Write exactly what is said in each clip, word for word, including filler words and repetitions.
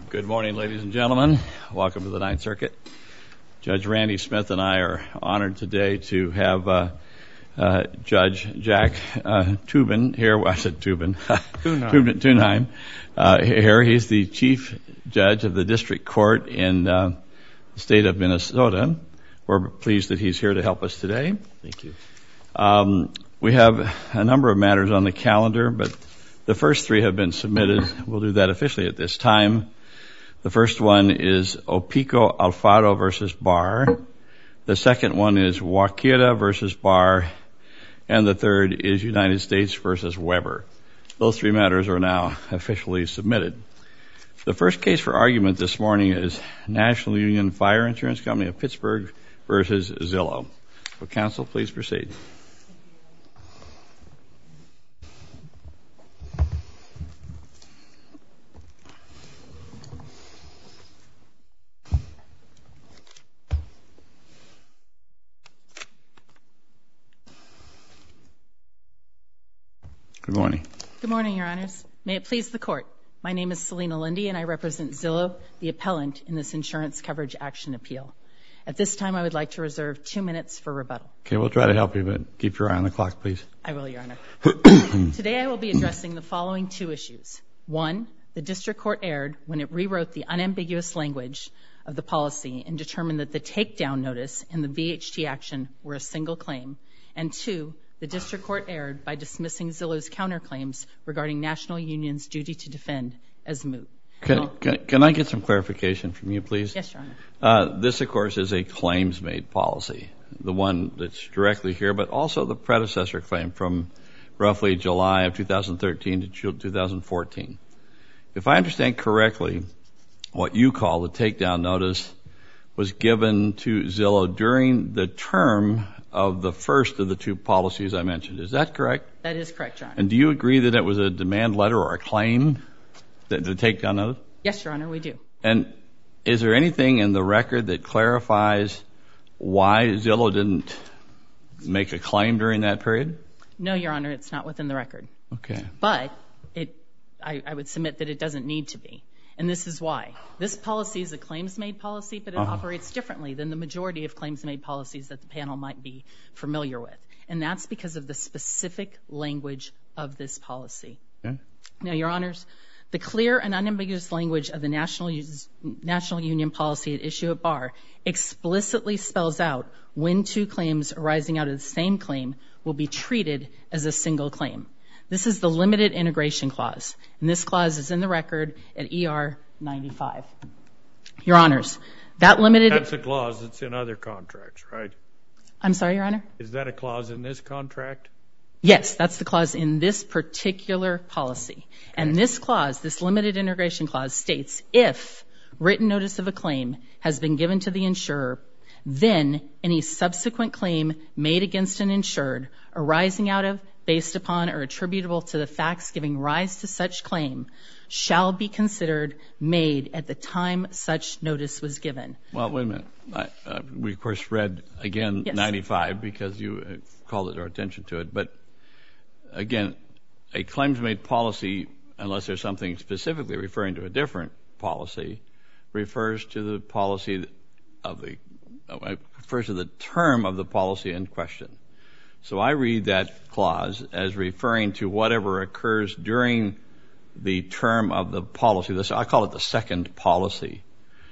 Good morning, ladies and gentlemen. Welcome to the Ninth Circuit. Judge Randy Smith and I are honored today to have uh, uh, Judge Jack uh, Toobin here. Well, I said Toobin. Toobin. Thunheim. Uh, here. He's the Chief Judge of the District Court in uh, the state of Minnesota. We're pleased that he's here to help us today. Thank you. Um, we have a number of matters on the calendar, but the first three have been submitted. We'll do that officially at this time. The first one is Opico Alfaro versus Barr. The second one is Wakira versus Barr. And the third is United States versus Weber. Those three matters are now officially submitted. The first case for argument this morning is National Union Fire Insurance Company of Pittsburgh versus Zillow. So, counsel, please proceed. Good morning. Good morning, Your Honors. May it please the Court. My name is Selena Lindy, and I represent Zillow, the appellant in this insurance coverage action appeal. At this time, I would like to reserve two minutes for rebuttal. Okay, we'll try to help you, but keep your eye on the clock, please. I will, Your Honor. Today, I will be addressing the following two issues. One, the district court erred when it rewrote the unambiguous language of the policy and determined that the takedown notice and the V H T action were a single claim. And two, the district court erred by dismissing Zillow's counterclaims regarding National Union's duty to defend as moot. Can, can, can I get some clarification from you, please? Yes, Your Honor. Uh, this, of course, is a claims-made policy, the one that's directly here, but also the predecessor claim from roughly July of two thousand thirteen to two thousand fourteen. If I understand correctly, what you call the takedown notice was given to Zillow during the term of the first of the two policies I mentioned. Is that correct? That is correct, Your Honor. And do you agree that it was a demand letter or a claim, the, the takedown notice? Yes, Your Honor, we do. And is there anything in the record that clarifies why Zillow didn't make a claim during that period? No, Your Honor, it's not within the record. Okay. But it, I, I would submit that it doesn't need to be. And this is why. This policy is a claims-made policy, but it uh-huh. operates differently than the majority of claims-made policies that the panel might be familiar with. And that's because of the specific language of this policy. Okay. Now, Your Honors, the clear and unambiguous language of the National, National Union policy at issue at Barr explicitly spells out when two claims arising out of the same claim will be treated as a single claim. This is the limited integration clause, and this clause is in the record at E R ninety-five. Your Honors, that limited... That's a clause that's in other contracts, right? I'm sorry, Your Honor? Is that a clause in this contract? Yes, that's the clause in this particular policy. Okay. And this clause, this limited integration clause, states if written notice of a claim has been given to the insurer, then any subsequent claim made against an insured arising out of, based upon, or attributable to the facts giving rise to such claim shall be considered made at the time such notice was given. Well, wait a minute. I, uh, we, of course, read, again, yes. ninety-five because you uh, called our attention to it. But, again, a claims-made policy, unless there's something specifically referring to a different policy, refers to the policy of the, uh, refers to the term of the policy in question. So I read that clause as referring to whatever occurs during the term of the policy. This, I call it the second policy.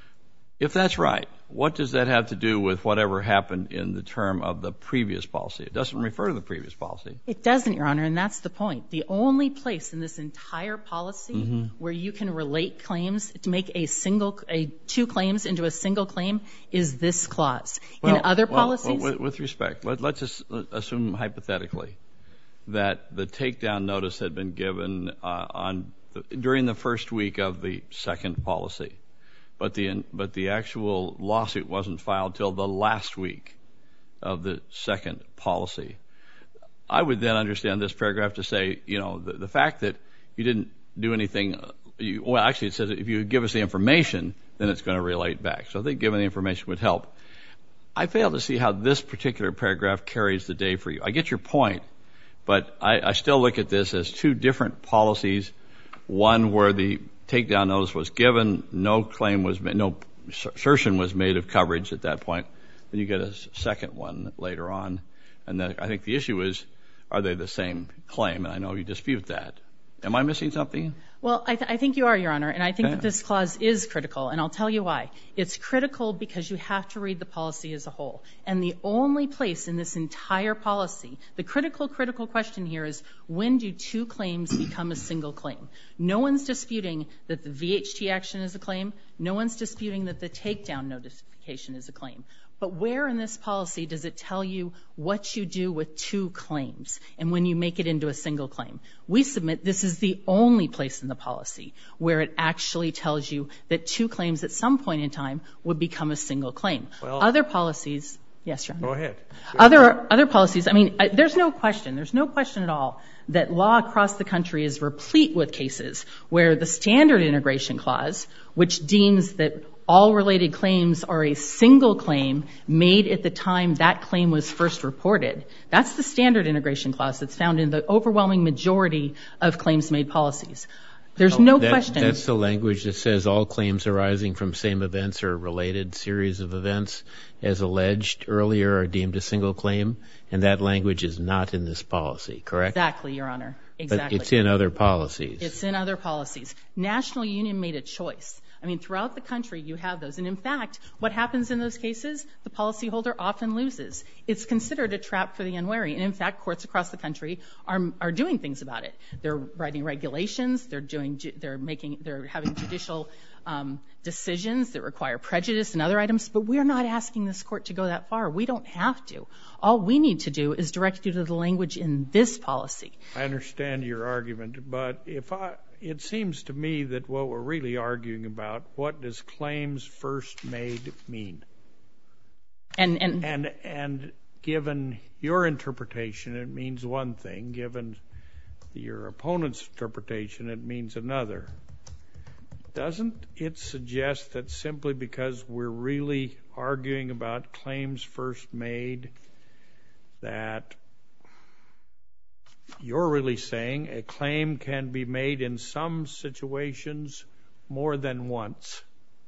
If that's right, what does that have to do with whatever happened in the term of the previous policy? It doesn't refer to the previous policy. It doesn't, Your Honor, and that's the point. The only place in this entire policy mm-hmm. where you can relate claims to make a single, a two claims into a single claim is this clause. Well, in other well, policies, well, with, with respect, let, let's just assume hypothetically that the takedown notice had been given uh, on the, during the first week of the second policy. But the but the actual lawsuit wasn't filed till the last week of the second policy. I would then understand this paragraph to say, you know, the, the fact that you didn't do anything, you, well, actually it says if you give us the information, then it's going to relate back. So I think giving the information would help. I fail to see how this particular paragraph carries the day for you. I get your point, but I, I still look at this as two different policies, one where the takedown notice was given, no claim was made, no assertion was made of coverage at that point. Then you get a second one later on. And then I think the issue is, are they the same claim? And I know you dispute that. Am I missing something? Well, I, th- I think you are, Your Honor, and I think okay. that this clause is critical, and I'll tell you why. It's critical because you have to read the policy as a whole. And the only place in this entire policy, the critical, critical question here is, when do two claims become a single claim? No one's disputing that the V H T action is a claim. No one's disputing that the takedown notification is a claim. But where in this policy does it tell you what you do with two claims and when you make it into a single claim? We submit this is the only place in the policy where it actually tells you that two claims at some point in time would become a single claim. Well, other policies, yes, Your Honor. Go ahead. Go other ahead. Other policies, I mean, I, there's no question, there's no question at all that law across the country is replete with cases where the standard integration clause, which deems that all related claims are a single claim made at the time that claim was first reported. That's the standard integration clause that's found in the overwhelming majority of claims made policies. There's oh, no that, question. That's the language that says all claims arising from same events or related series of events as alleged earlier are deemed a single claim, and that language is not in this policy, correct? Exactly, Your Honor. Exactly. But it's in other policies. It's in other policies. National Union made a choice. I mean, throughout the country, you have those. And in fact, what happens in those cases, the policyholder often loses. It's considered a trap for the unwary. And in fact, courts across the country are, are doing things about it. They're writing regulations. They're doing, they're making, they're having judicial um, decisions that require prejudice and other items. But we're not asking this court to go that far. We don't have to. All we need to do is direct you to the language in this policy. I understand your argument, but if I, it seems to me that what we're really arguing about, what does claims first made mean? And, and, and, and given your interpretation, it means one thing. Given your opponent's interpretation, it means another. Doesn't it suggest that simply because we're really arguing about claims first made, that you're really saying a claim can be made in some situations more than once,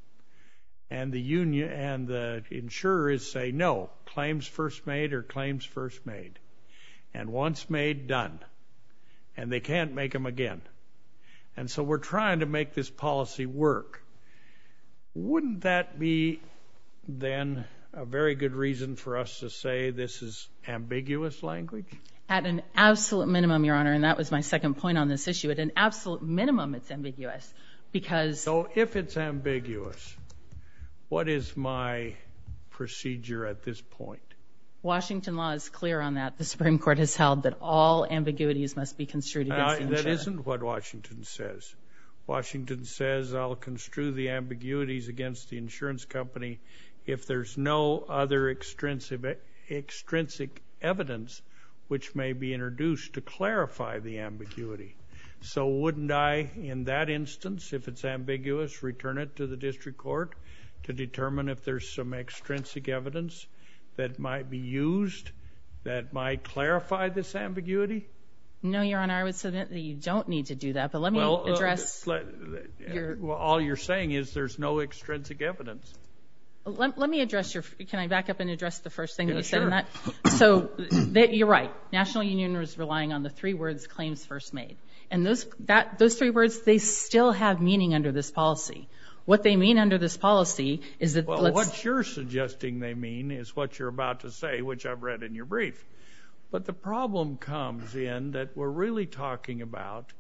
and the union and the insurers say no, claims first made are claims first made, and once made, done, and they can't make them again. And so we're trying to make this policy work. Wouldn't that be then a very good reason for us to say this is ambiguous language? At an absolute minimum, Your Honor, and that was my second point on this issue, at an absolute minimum it's ambiguous because... So if it's ambiguous, what is my procedure at this point? Washington law is clear on that. The Supreme Court has held that all ambiguities must be construed against the insurer. That isn't what Washington says. Washington says I'll construe the ambiguities against the insurance company if there's no other extrinsic, extrinsic evidence which may be introduced to clarify the ambiguity. So wouldn't I, in that instance, if it's ambiguous, return it to the district court to determine if there's some extrinsic evidence that might be used that might clarify this ambiguity? No, Your Honor, I would submit that you don't need to do that, but let me well, address... Uh, your, well, all you're saying is there's no extrinsic evidence. Let, let me address your... Can I back up and address the first thing yeah, that you sure. said in that? So that, you're right. National Union was relying on the three words, claims first made. And those, that, those three words, they still have meaning under this policy. What they mean under this policy is that... Well, what you're suggesting they mean is what you're about to say, which I've read in your brief. But the problem comes in that we're really talking about...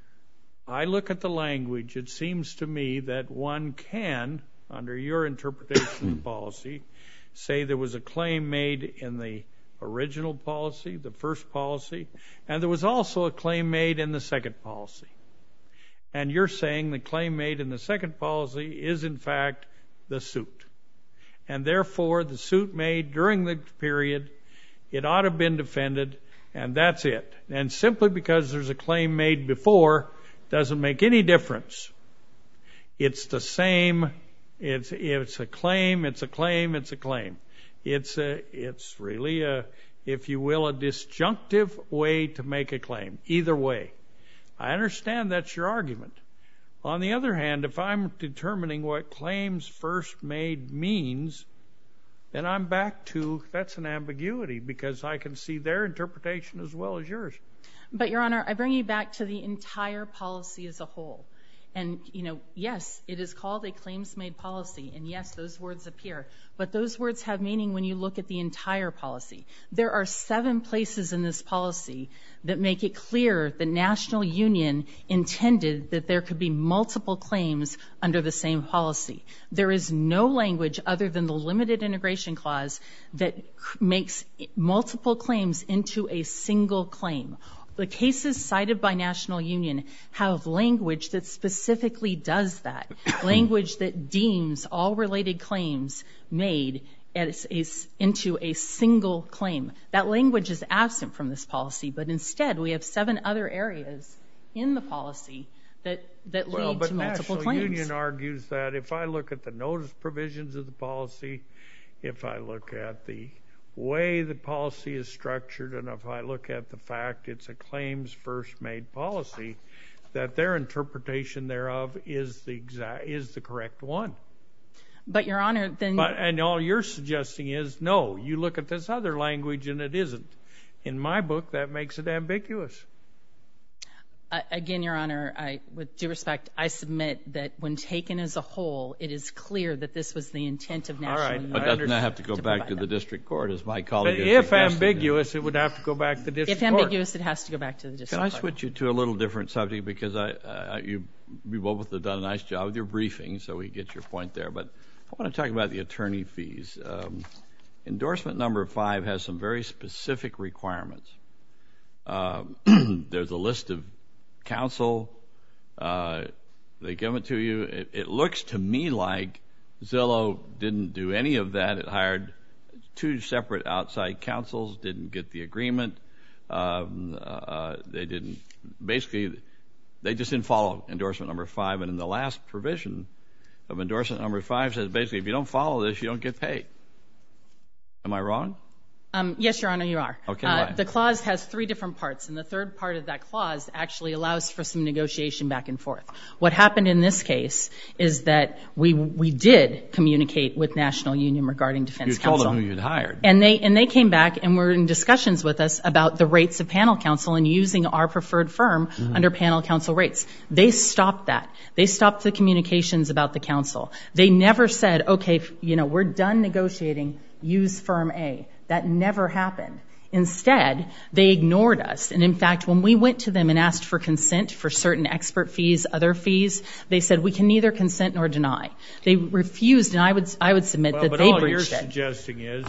I look at the language. It seems to me that one can, under your interpretation of the policy, say there was a claim made in the original policy, the first policy, and there was also a claim made in the second policy. And you're saying the claim made in the second policy is, in fact, the suit. And therefore, the suit made during the period, it ought to have been defended, and that's it. And simply because there's a claim made before doesn't make any difference. It's the same. It's, it's a claim, it's a claim, it's a claim. It's, a, it's really, a, if you will, a disjunctive way to make a claim. Either way. I understand that's your argument. On the other hand, if I'm determining what claims first made means, then I'm back to that's an ambiguity because I can see their interpretation as well as yours. But, Your Honor, I bring you back to the entire policy as a whole. And, you know, yes, it is called a claims-made policy, and yes, those words appear. But those words have meaning when you look at the entire policy. There are seven places in this policy that make it clear that National Union intended that there could be multiple claims under the same policy. There is no language other than the limited integration clause that makes multiple claims into a single claim. The cases cited by National Union have language that specifically does that, language that deems all related claims made as a, into a single claim. That language is absent from this policy, but instead we have seven other areas in the policy that, that well, lead but to multiple National claims. Union argues that if I look at the notice provisions of the policy, if I look at the way the policy is structured, and if I look at the fact it's a claims first made policy, that their interpretation thereof is the exact is the correct one. But, Your Honor, then... But, and all you're suggesting is, no, you look at this other language and it isn't. In my book, that makes it ambiguous. Uh, again, Your Honor, I, with due respect, I submit that when taken as a whole, it is clear that this was the intent of National All right. Union. But doesn't that have to go to back to that. the district court, as my colleague But has if suggested? ambiguous, it would have to go back to the district If court. ambiguous, it has to go back to the district Can I court. switch you to a little different subject, because I, I you, you both have done a nice job with your briefing, so we get your point there. But I want to talk about the attorney fees. Um, endorsement number five has some very specific requirements. Uh, there's a list of counsel. Uh, they give it to you. It, it looks to me like Zillow didn't do any of that. It hired two separate outside counsels, didn't get the agreement. Um, uh, they didn't, basically, they just didn't follow endorsement number five. And in the last provision of endorsement number five says, basically, if you don't follow this, you don't get paid. Am I wrong? Um, yes, Your Honor, you are. Okay, uh, why? the clause has three different parts, and the third part of that clause actually allows for some negotiation back and forth. What happened in this case is that we we did communicate with National Union regarding defense You counsel. told them who you'd hired. And they and they came back and were in discussions with us about the rates of panel counsel and using our preferred firm Mm-hmm. under panel counsel rates. They stopped that. They stopped the communications about the counsel. They never said, okay, you know, we're done negotiating, use firm A. That never happened. Instead, they ignored us. And in fact, when we went to them and asked for consent for certain expert fees, other fees, they said we can neither consent nor deny. They refused, and I would I would submit Well, that but they all you're breached it. suggesting is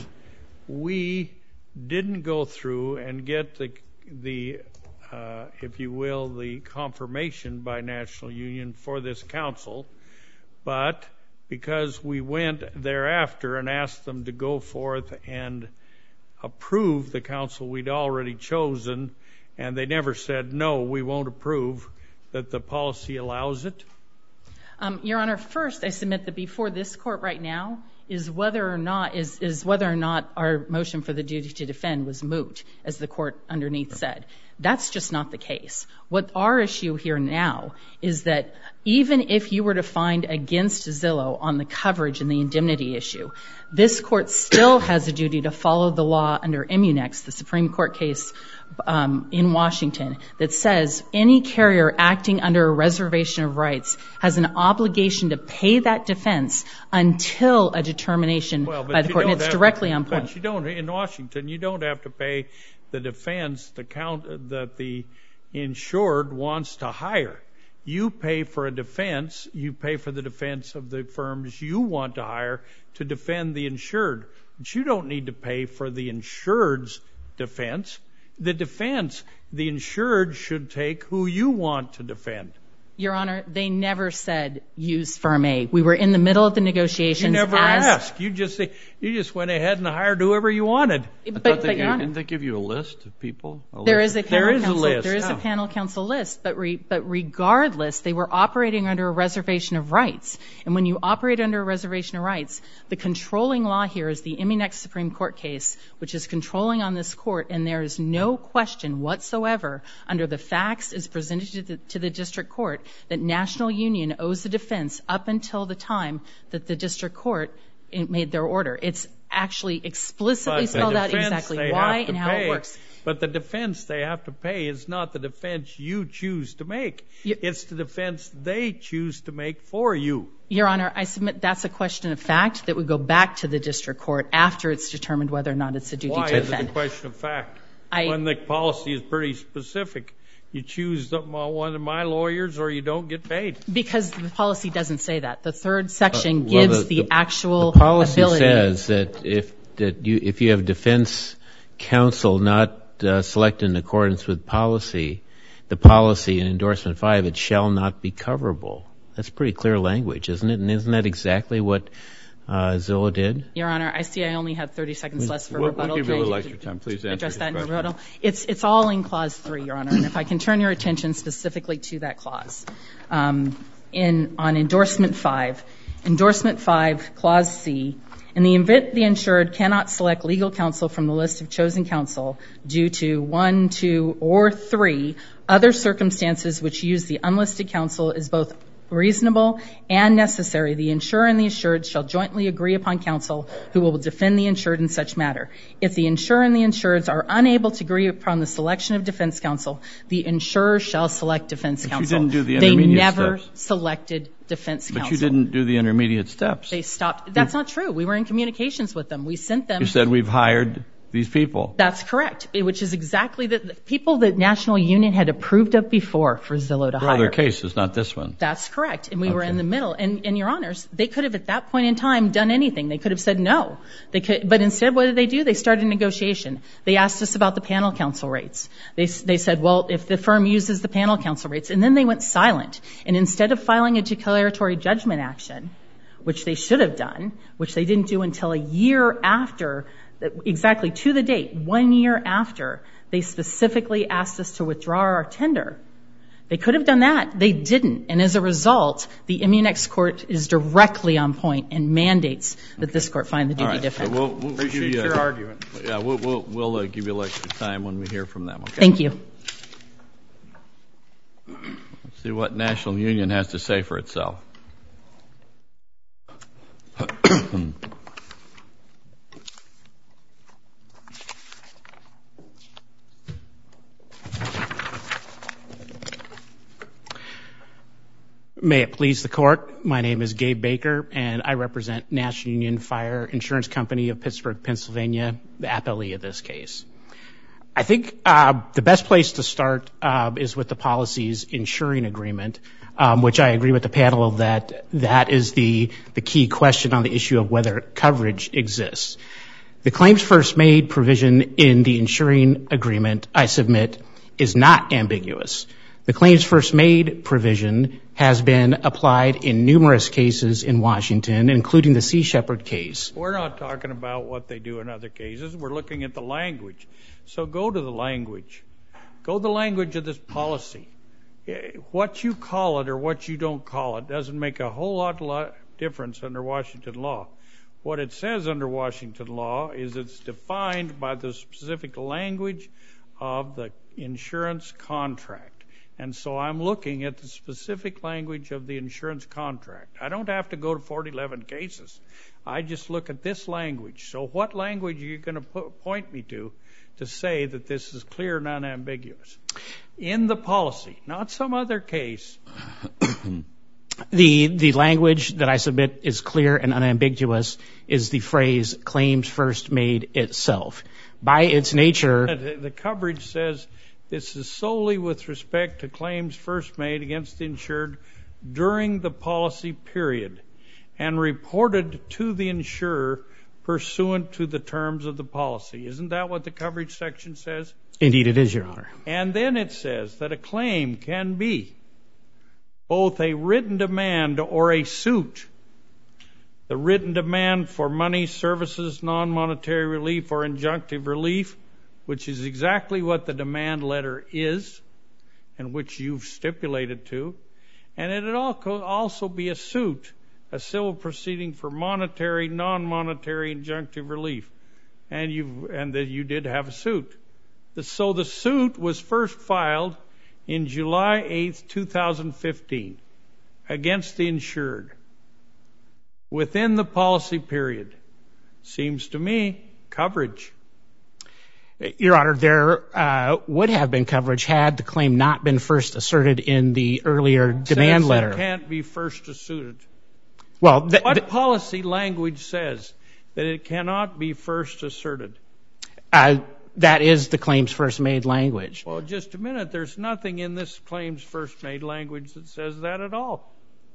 we didn't go through and get the the uh, if you will the confirmation by National Union for this counsel, but because we went thereafter and asked them to go forth and approve the counsel we'd already chosen, and they never said, no, we won't approve, that the policy allows it? Um, Your Honor, first, I submit that before this court right now is whether or not is, is whether or not our motion for the duty to defend was moot, as the court underneath said. That's just not the case. What our issue here now is that even if you were to find against Zillow on the coverage and the indemnity issue, this court still has a duty to follow the law under Immunex, the Supreme Court case um, in Washington, that says any carrier acting under a reservation of rights has an obligation to pay that defense until a determination Well, but by the you court. And don't it's have directly to, on point. But you don't, in Washington, you don't have to pay the defense the count that the insured wants to hire. You pay for a defense, you pay for the defense of the firms you want to hire to defend the insured. But you don't need to pay for the insured's defense. The defense, the insured should take who you want to defend. Your Honor, they never said use firm A. We were in the middle of the negotiations. You never as, asked. You just you just went ahead and hired whoever you wanted. But, They but gave- Your Honor, didn't they give you a list of people? A there list is a of- panel There is a council. list, There is yeah. a panel council list, but re, but regardless, they were operating under a reservation of rights. And when you operate under a reservation of rights, the controlling law here is the Immunex Supreme Court case, which is controlling on this court, and there is no question whatsoever under the facts as presented to the, to the district court that National Union owes the defense up until the time that the district court made their order. It's actually explicitly spelled out exactly why and how it works. But the defense they have to pay is not the defense you choose to make. It's the defense they choose to make for you. Your Honor, I submit that's a question of fact that would go back to the district court after it's determined whether or not it's a duty Why to defend. Why is it a question of fact? I, when the policy is pretty specific. You choose the, one of my lawyers or you don't get paid. Because the policy doesn't say that. The third section uh, well, gives the, the, the actual the policy ability. says that if that you if you have defense counsel not uh, selected in accordance with policy, the policy in endorsement five, it shall not be coverable. That's pretty clear language, isn't it? And isn't that exactly what uh, Zillow did? Your Honor, I see I only have thirty seconds left for we'll, rebuttal. We'll give you a little I extra time. Please answer address that in question. rebuttal. It's, it's all in Clause three, Your Honor, and if I can turn your attention specifically to that clause. Um, in, on endorsement five, endorsement five, Clause C, in the event the insured cannot select legal counsel from the list of chosen counsel due to one, two, or three other circumstances which use the unlisted counsel is both reasonable and necessary, the insurer and the insured shall jointly agree upon counsel who will defend the insured in such matter. If the insurer and the insureds are unable to agree upon the selection of defense counsel, the insurer shall select defense but counsel. You didn't do the they intermediate never steps. selected defense but counsel. But you didn't do the intermediate steps. They stopped. That's not true. We were in communications with them. We sent them. You said we've hired these people. That's correct, which is exactly the, the people that National Union had approved of before for Zillow to for hire. Other cases, not this one. That's correct. And we okay. were in the middle. And, and Your Honors, they could have at that point in time done anything. They could have said no. They could, but instead, what did they do? They started negotiation. They asked us about the panel counsel rates. They, they said, well, if the firm uses the panel counsel rates, and then they went silent. And instead of filing a declaratory judgment action, which they should have done, which they didn't do until a year after, exactly to the date, one year after, they specifically asked us to withdraw our tender. They could have done that. They didn't. And as a result, the Immunex court is directly on point and mandates that this court find the duty All right. to defend. So we'll, we'll Appreciate give you your a, argument. Yeah, we'll, we'll, we'll uh, give you a little extra time when we hear from them. Okay? Thank you. Let's see what National Union has to say for itself. May it please the court. My name is Gabe Baker, and I represent National Union Fire Insurance Company of Pittsburgh, Pennsylvania, the appellee of this case. I think uh, the best place to start uh, is with the policy's insuring agreement, um, which I agree with the panel that that is the, the key question on the issue of whether coverage exists. The claims first made provision in the insuring agreement, I submit, is not ambiguous. The claims first made provision has been applied in numerous cases in Washington, including the Sea Shepherd case. We're not talking about what they do in other cases. We're looking at the language. So go to the language. Go to the language of this policy. What you call it or what you don't call it doesn't make a whole lot of difference under Washington law. What it says under Washington law is it's defined by the specific language of the insurance contract. And so I'm looking at the specific language of the insurance contract. I don't have to go to forty eleven cases. I just look at this language. So what language are you going to put, point me to to say that this is clear and unambiguous? In the policy, not some other case. The the language that I submit is clear and unambiguous is the phrase claims first made itself. By its nature, The, the coverage says this is solely with respect to claims first made against the insured during the policy period and reported to the insurer pursuant to the terms of the policy. Isn't that what the coverage section says? Indeed it is, Your Honor. And then it says that a claim can be both a written demand or a suit. The written demand for money, services, non-monetary relief, or injunctive relief, which is exactly what the demand letter is and which you've stipulated to. And it would also be a suit, a civil proceeding for monetary, non-monetary injunctive relief. And, you've, and that you did have a suit. So the suit was first filed in July eighth, two thousand fifteen, against the insured, within the policy period, seems to me coverage. Your Honor, there uh, would have been coverage had the claim not been first asserted in the earlier demand Says letter. It can't be first asserted. Well, th- what th- policy language says that it cannot be first asserted? Uh, that is the claims first made language. Well, just a minute. There's nothing in this claims first made language that says that at all.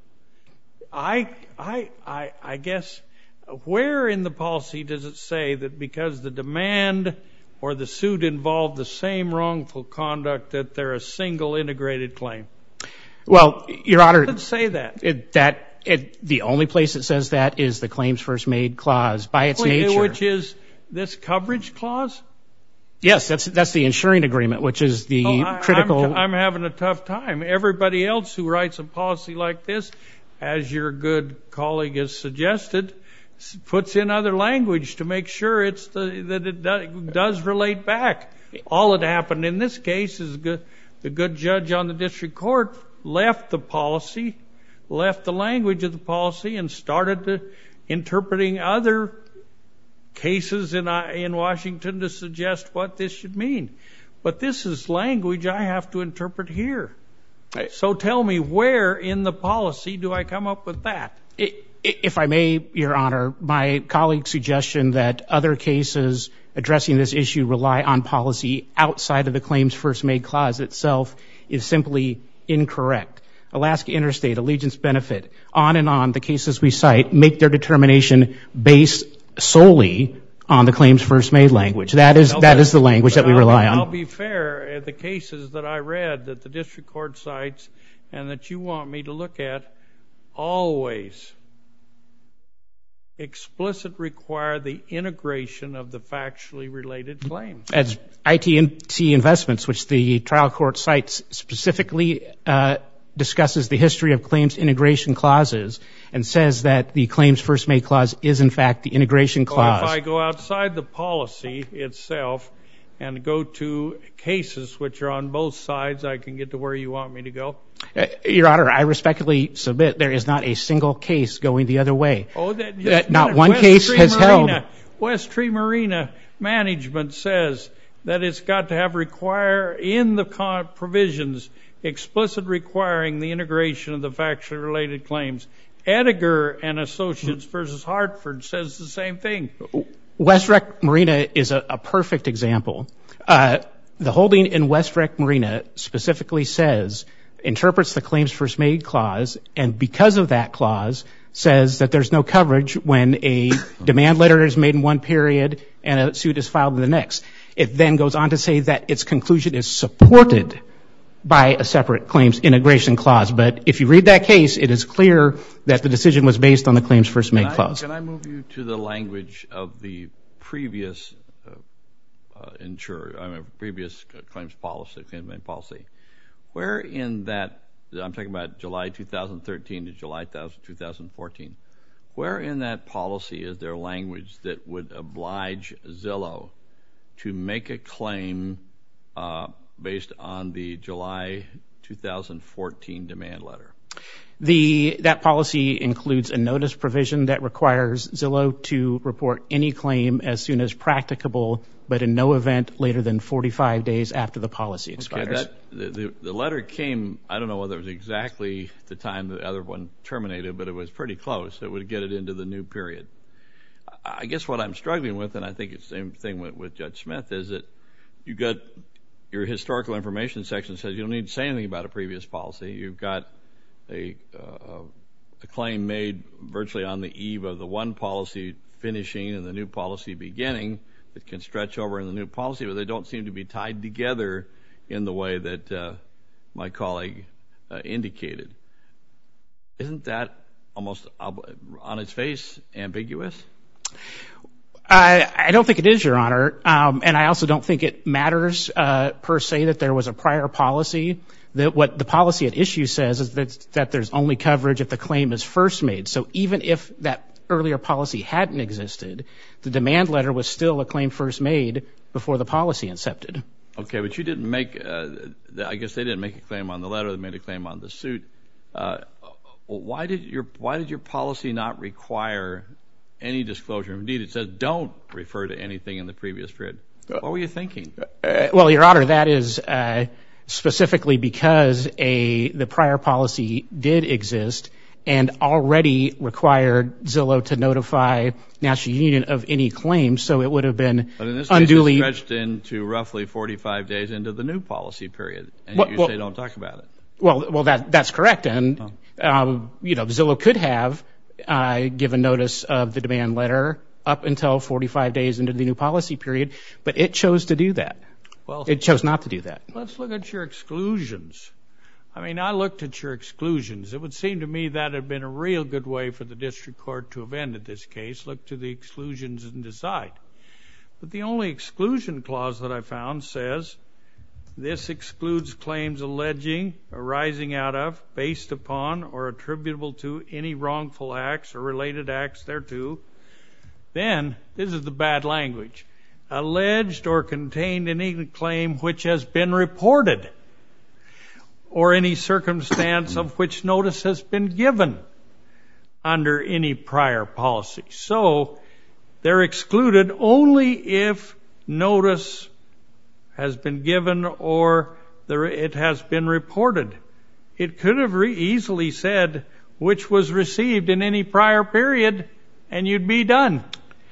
I, I, I, I guess, where in the policy does it say that because the demand or the suit involved the same wrongful conduct that they're a single integrated claim? Well, Your Honor, It doesn't say that. It, that it, the only place it says that is the claims first made clause by its Wait, nature. Which is this coverage clause? Yes, that's that's the insuring agreement, which is the Oh, I, critical. I'm, I'm having a tough time. Everybody else who writes a policy like this, as your good colleague has suggested, puts in other language to make sure it's the, that it do, does relate back. All that happened in this case is good, the good judge on the district court left the policy, left the language of the policy, and started to interpreting other cases in in Washington to suggest what this should mean. But this is language I have to interpret here. So tell me, where in the policy do I come up with that? If I may, Your Honor, my colleague's suggestion that other cases addressing this issue rely on policy outside of the claims first made clause itself is simply incorrect. Alaska Interstate, Allegiance Benefit, on and on, the cases we cite make their determination based solely on the claims first made language. That is, that is the language that we rely on. I'll be fair, the cases that I read that the district court cites and that you want me to look at always explicit require the integration of the factually related claims. As I T and T Investments, which the trial court cites specifically uh, discusses the history of claims integration clauses and says that the claims first made clause is in fact the integration clause. Well, if I go outside the policy itself and go to cases which are on both sides, I can get to where you want me to go. Uh, Your Honor, I respectfully submit there is not a single case going the other way. Oh, that, just uh, not minute. one West case Tree has Marina, held. West Tree Marina Management says that it's got to have require in the con- provisions explicit requiring the integration of the factually related claims. Edgar and Associates versus Hartford says the same thing. West Rec Marina is a, a perfect example. Uh, the holding in West Rec Marina specifically says, interprets the claims first made clause, and because of that clause, says that there's no coverage when a demand letter is made in one period and a suit is filed in the next. It then goes on to say that its conclusion is supported by a separate claims integration clause. But if you read that case, it is clear that the decision was based on the claims first made can I, clause. Can I move you to the language of the previous uh, uh, insurer, I mean, previous claims policy, claims made policy? Where in that, I'm talking about July two thousand thirteen to July two thousand fourteen, where in that policy is there language that would oblige Zillow to make a claim uh, based on the July two thousand fourteen demand letter? The, that policy includes a notice provision that requires Zillow to report any claim as soon as practicable, but in no event later than forty-five days after the policy expires. Okay, that, the, the, the letter came, I don't know whether it was exactly the time the other one terminated, but it was pretty close. It would get it into the new period. I guess what I'm struggling with, and I think it's the same thing with, with Judge Smith, is that you got your historical information section says you don't need to say anything about a previous policy. You've got a, uh, a claim made virtually on the eve of the one policy finishing and the new policy beginning that can stretch over in the new policy, but they don't seem to be tied together in the way that uh, my colleague uh, indicated. Isn't that almost ob- on its face ambiguous? I, I don't think it is, Your Honor, um, and I also don't think it matters uh, per se that there was a prior policy. That what the policy at issue says is that, that there's only coverage if the claim is first made. So even if that earlier policy hadn't existed, the demand letter was still a claim first made before the policy incepted. Okay, but you didn't make, uh, I guess they didn't make a claim on the letter, they made a claim on the suit. Uh, why did your why did your policy not require any disclosure? Indeed, it says don't refer to anything in the previous period. What were you thinking? Uh, well, Your Honor, that is uh, specifically because a the prior policy did exist and already required Zillow to notify National Union of any claims, so it would have been but in this unduly... case, it's stretched into roughly forty-five days into the new policy period, and well, you well, say don't talk about it. Well, well, that that's correct, and oh. um, you know, Zillow could have uh, given notice of the demand letter up until forty-five days into the new policy period, but it chose to do that. Well, it chose not to do that. Let's look at your exclusions. I mean, I looked at your exclusions. It would seem to me that had been a real good way for the district court to have ended this case. Look to the exclusions and decide. But the only exclusion clause that I found says, this excludes claims alleging, arising out of, based upon, or attributable to any wrongful acts or related acts thereto. Then, this is the bad language, alleged or contained in any claim which has been reported, or any circumstance of which notice has been given under any prior policy. So, they're excluded only if notice has been given or there, it has been reported. It could have re- easily said which was received in any prior period, and you'd be done.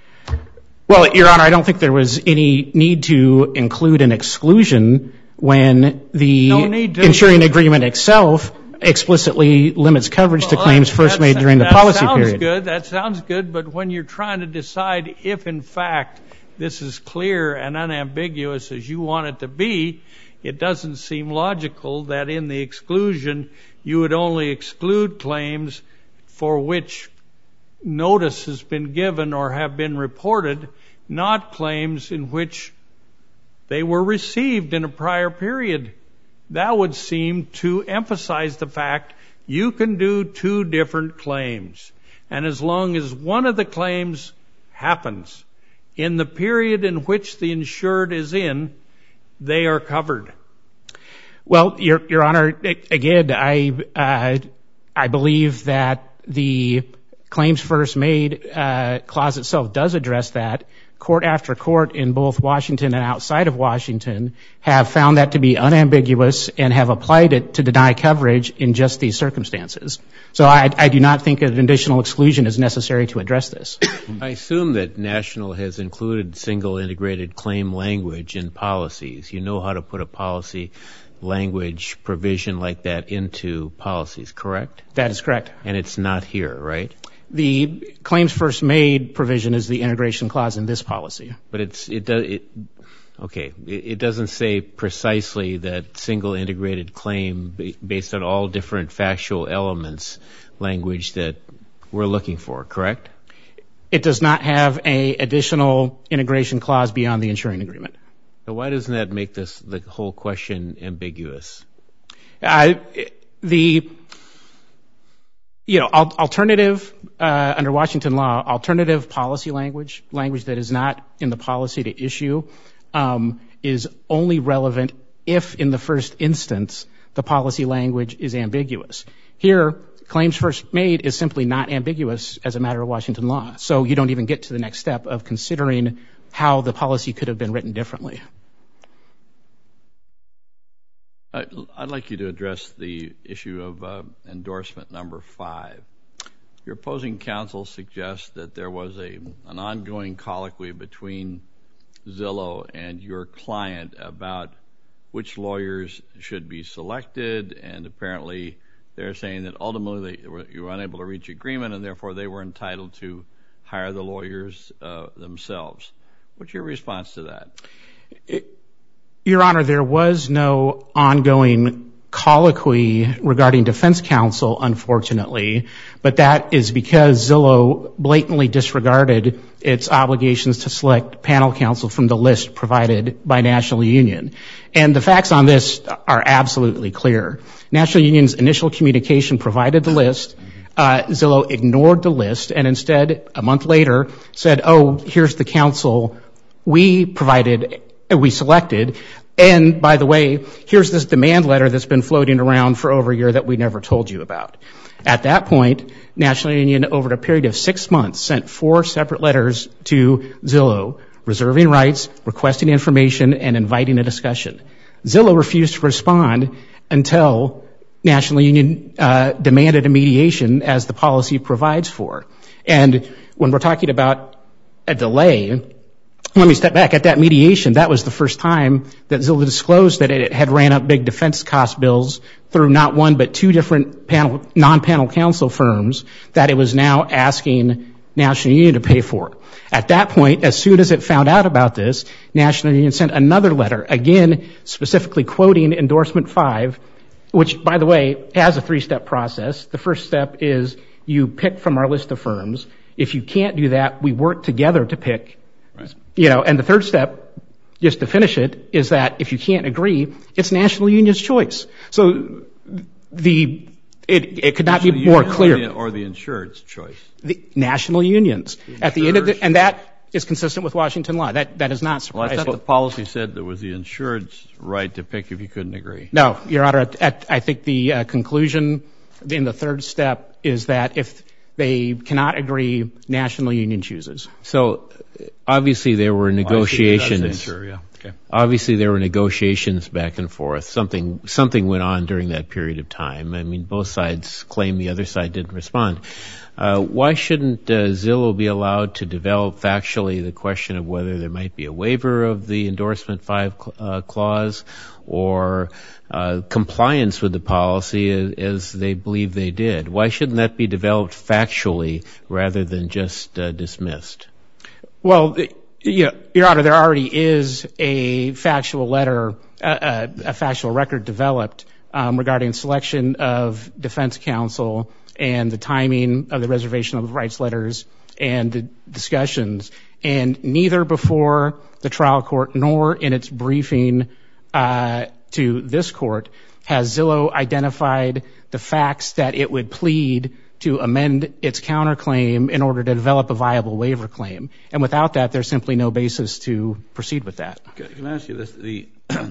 Well, Your Honor, I don't think there was any need to include an exclusion when the No need to. insuring agreement itself explicitly limits coverage to Well, claims that- first made that- during the that policy sounds period. Good. That sounds good, but when you're trying to decide if, in fact, this is clear and unambiguous as you want it to be, it doesn't seem logical that in the exclusion you would only exclude claims for which notice has been given or have been reported, not claims in which they were received in a prior period. That would seem to emphasize the fact you can do two different claims. And as long as one of the claims happens in the period in which the insured is in, they are covered. Well, Your, Your Honor, again, I, uh, I believe that the claims first made uh, clause itself does address that. Court after court in both Washington and outside of Washington have found that to be unambiguous and have applied it to deny coverage in just these circumstances. So I, I do not think an additional exclusion is necessary to address this. I assume that National has included single integrated claim language in policies. You know how to put a policy language provision like that into policies, correct? That is correct. And it's not here, right? The claims first made provision is the integration clause in this policy. But it's it does it okay. It, it doesn't say precisely that single integrated claim ba- based on all different factual elements language that we're looking for, correct? It does not have a additional integration clause beyond the insuring agreement. So why doesn't that make this the whole question ambiguous? Uh, the You know, alternative, uh, under Washington law, alternative policy language, language that is not in the policy to issue, um, is only relevant if in the first instance the policy language is ambiguous. Here, claims first made is simply not ambiguous as a matter of Washington law. So you don't even get to the next step of considering how the policy could have been written differently. I'd like you to address the issue of uh, endorsement number five. Your opposing counsel suggests that there was a an ongoing colloquy between Zillow and your client about which lawyers should be selected, and apparently they're saying that ultimately they were, you were unable to reach agreement and therefore they were entitled to hire the lawyers uh, themselves. What's your response to that? It, Your Honor, there was no ongoing colloquy regarding defense counsel, unfortunately, but that is because Zillow blatantly disregarded its obligations to select panel counsel from the list provided by National Union. And the facts on this are absolutely clear. National Union's initial communication provided the list. Uh, Zillow ignored the list and instead, a month later, said, oh, here's the counsel we provided we selected, And by the way, here's this demand letter that's been floating around for over a year that we never told you about. At that point, National Union, over a period of six months, sent four separate letters to Zillow, reserving rights, requesting information, and inviting a discussion. Zillow refused to respond until National Union uh, demanded a mediation, as the policy provides for. And when we're talking about a delay, let me step back. At that mediation, that was the first time that Zillow disclosed that it had ran up big defense cost bills through not one but two different panel, non-panel counsel firms that it was now asking National Union to pay for. At that point, as soon as it found out about this, National Union sent another letter, again specifically quoting endorsement five, which, by the way, has a three-step process. The first step is you pick from our list of firms. If you can't do that, we work together to pick. Right. You know, and the third step, just to finish it, is that if you can't agree, it's National Union's choice. So the it it could not National be more Union clear. Or the, or the insured's choice. The National Union's. The At the end of the, and that is consistent with Washington law. That that is not surprising. Well, I thought the policy said there was the insured's right to pick if you couldn't agree. No, Your Honor. At, at, I think the uh, conclusion in the third step is that if they cannot agree, National Union chooses. So obviously there were negotiations. Oh, insurer, yeah. Okay. Obviously there were negotiations back and forth. Something something went on during that period of time. I mean, both sides claim the other side didn't respond. Uh, why shouldn't uh, Zillow be allowed to develop factually the question of whether there might be a waiver of the endorsement five cl- uh, clause or uh, compliance with the policy as, as they believe they did? Why shouldn't that be developed factually rather than just uh, dismissed? Well, you know, Your Honor, there already is a factual letter, uh, a factual record developed um, regarding selection of defense counsel and the timing of the reservation of rights letters and the discussions. And neither before the trial court nor in its briefing uh, to this court has Zillow identified the facts that it would plead to amend its counterclaim in order to develop a viable waiver claim. And without that, there's simply no basis to proceed with that. Okay, can I ask you this? The,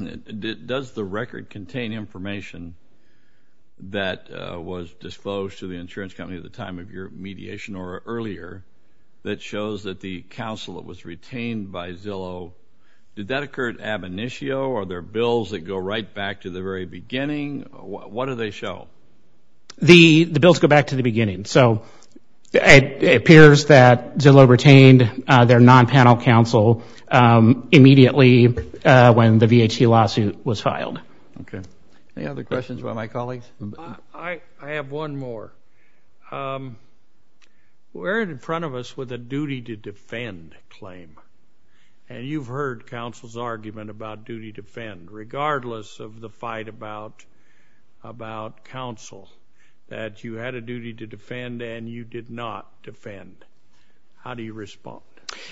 does the record contain information that uh, was disclosed to the insurance company at the time of your mediation or earlier that shows that the counsel that was retained by Zillow, did that occur at ab initio, or are there bills that go right back to the very beginning? What, what do they show? The the bills go back to the beginning. So it, it appears that Zillow retained uh, their non-panel counsel um, immediately uh, when the V H C lawsuit was filed. Okay. Any other questions by my colleagues? I, I have one more. Um, we're in front of us with a duty to defend claim. And you've heard counsel's argument about duty to defend, regardless of the fight about, about counsel, that you had a duty to defend and you did not defend. How do you respond?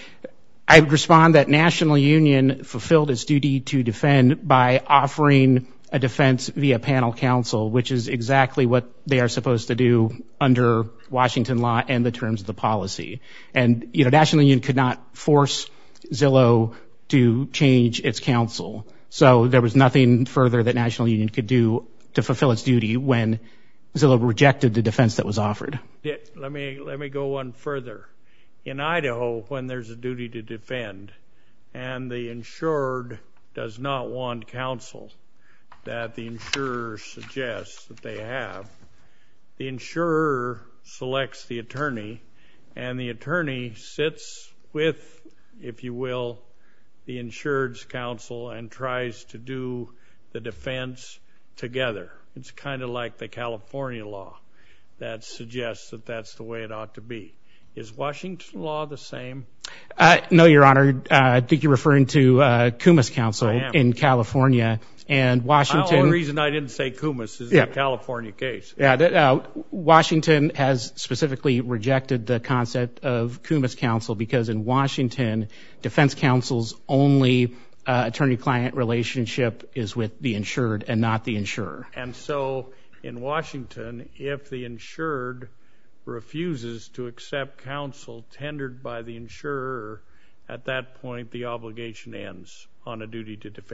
I respond that National Union fulfilled its duty to defend by offering a defense via panel counsel, which is exactly what they are supposed to do under Washington law and the terms of the policy. And, you know, National Union could not force Zillow to change its counsel. So there was nothing further that National Union could do to fulfill its duty when Zillow rejected the defense that was offered. Yeah, let me let me go one further. In Idaho, when there's a duty to defend and the insured does not want counsel that the insurer suggests that they have, the insurer selects the attorney, and the attorney sits with, if you will, the insured's counsel and tries to do the defense together. It's kind of like the California law that suggests that that's the way it ought to be. Is Washington law the same? Uh, no, Your Honor. Uh, I think you're referring to uh, Kumis counsel in California. And Washington... The only reason I didn't say Kumis is yeah. the California case. Yeah, uh, Washington has specifically rejected the concept of Kumis counsel because in Washington, defense counsel's only uh, attorney-client relationship is with the insured and not the insurer. And so in Washington, if the insured refuses to accept counsel tendered by the insurer, at that point the obligation ends on a duty to defend.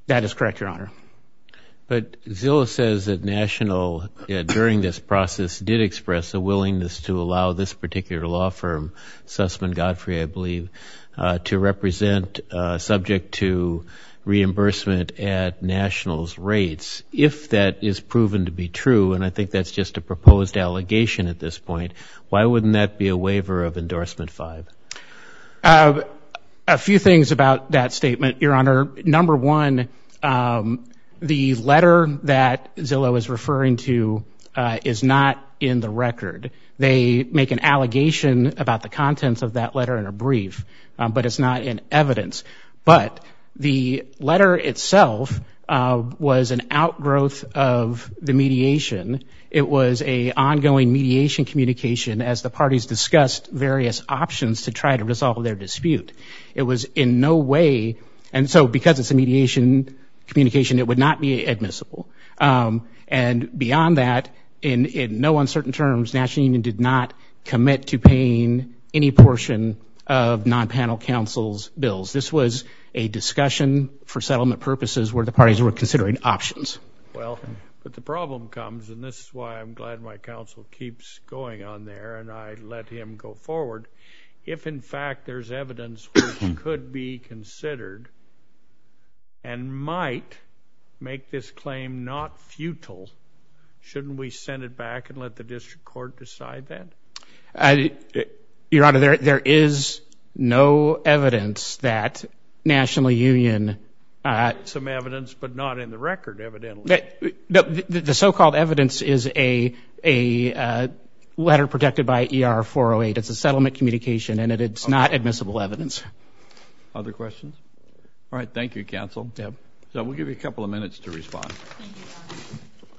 That is correct, Your Honor. But Zillow says that National, uh, during this process, did express a willingness to allow this particular law firm, Sussman Godfrey, I believe, uh, to represent uh, subject to reimbursement at National's rates. If that is proven to be true, and I think that's just a proposed allegation at this point, why wouldn't that be a waiver of Endorsement five? Uh, a few things about that statement, Your Honor. Number one, um, the letter that Zillow is referring to uh, is not in the record. They make an allegation about the contents of that letter in a brief, um, but it's not in evidence. But the letter itself uh, was an outgrowth of the mediation. It was a ongoing mediation communication as the parties discussed various options to try to resolve their dispute. It was in no way, and so because it's a mediation communication, it would not be admissible. Um, and beyond that, in, in no uncertain terms, National Union did not commit to paying any portion of non-panel counsel's bills. This was a discussion for settlement purposes where the parties were considering options. Well, but the problem comes, and this is why I'm glad my counsel keeps going on there and I let him go forward. If in fact there's evidence which could be considered and might make this claim not futile, shouldn't we send it back and let the district court decide that? Uh, Your Honor, there, there is no evidence that National Union... Uh, Some evidence, but not in the record, evidently. That, the, the, the so-called evidence is a, a uh, letter protected by E R four oh eight. It's a settlement communication, and it, it's okay. Not admissible evidence. Other questions? All right, thank you, counsel. Yep. So we'll give you a couple of minutes to respond. Thank you, Your Honor.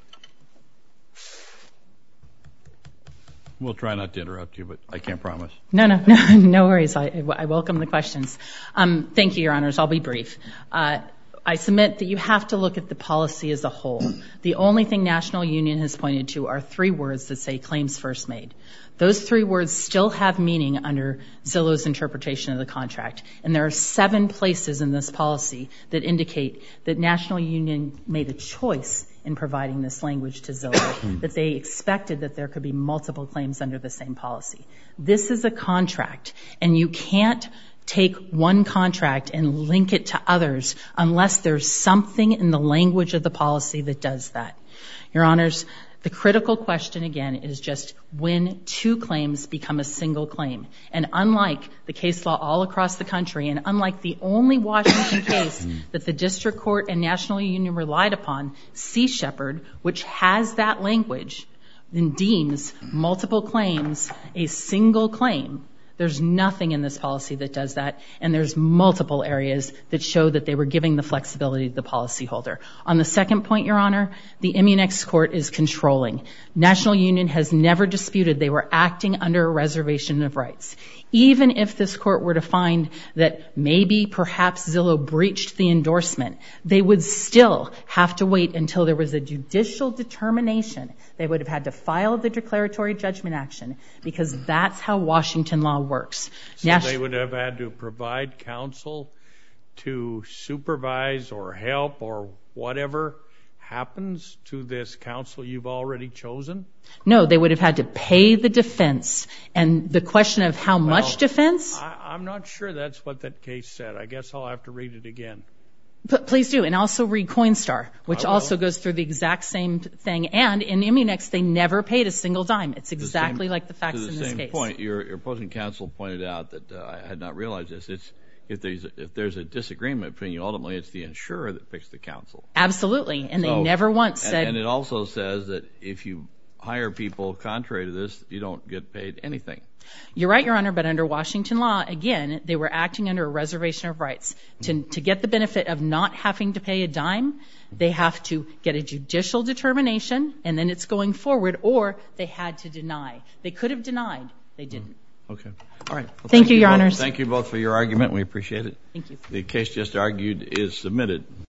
We'll try not to interrupt you, but I can't promise. No, no, no, no worries. I, I welcome the questions. Um, thank you, Your Honors. I'll be brief. Uh, I submit that you have to look at the policy as a whole. The only thing National Union has pointed to are three words that say claims first made. Those three words still have meaning under Zillow's interpretation of the contract. And there are seven places in this policy that indicate that National Union made a choice in providing this language to Zillow, that they expected that there could be multiple claims under the same policy. This is a contract, and you can't take one contract and link it to others unless there's something in the language of the policy that does that. Your Honors, the critical question, again, is just when two claims become a single claim. And unlike the case law all across the country, and unlike the only Washington case that the district court and National Union relied upon, Sea Shepherd, which has that language and deems multiple claims a single claim, there's nothing in this policy that does that, and there's multiple areas that show that they were giving the flexibility to the policyholder. On the second point, Your Honor, the Immunex court is controlling. National Union has never disputed they were acting under a reservation of rights. Even if this court were to find that maybe perhaps Zillow breached the endorsement, they would still have to wait until there was a judicial determination. They would have had to file the declaratory judgment action because that's how Washington law works. So Nas- they would have had to provide counsel to supervise or help or whatever happens to this counsel you've already chosen? No, they would have had to pay the defense. And the question of how well, much defense? I, I'm not sure that's what that case said. I guess I'll have to read it again. P- please do. And also read Coinstar, which also goes through the exact same thing. And in Immunex, they never paid a single dime. It's exactly same, like the facts in this case. To the case. same point, your, your opposing counsel pointed out that uh, I had not realized this. It's If there's, if there's a disagreement between you, ultimately it's the insurer that picks the counsel. Absolutely. And so, they never once and, said... And it also says that if you hire people contrary to this, you don't get paid anything. You're right, Your Honor, but under Washington law, again, they were acting under a reservation of rights. To, to get the benefit of not having to pay a dime, they have to get a judicial determination, and then it's going forward, or they had to deny. They could have denied. They didn't. Okay. All right. Well, thank, thank you, Your both, Honors. Thank you both for your argument. We appreciate it. Thank you. The case just argued is submitted.